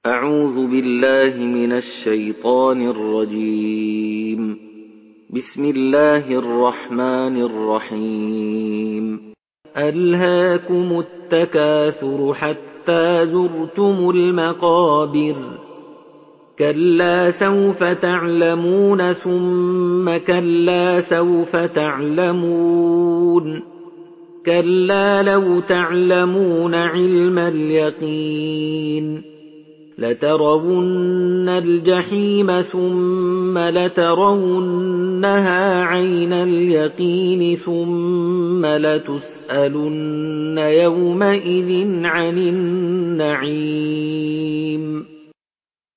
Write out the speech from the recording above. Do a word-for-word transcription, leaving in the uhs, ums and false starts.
أعوذ بالله من الشيطان الرجيم. بسم الله الرحمن الرحيم. ألهاكم التكاثر حتى زرتم المقابر كلا سوف تعلمون ثم كلا سوف تعلمون كلا لو تعلمون علم اليقين لترون الجحيم ثم لترونها عين اليقين ثم لتسألن يومئذ عن النعيم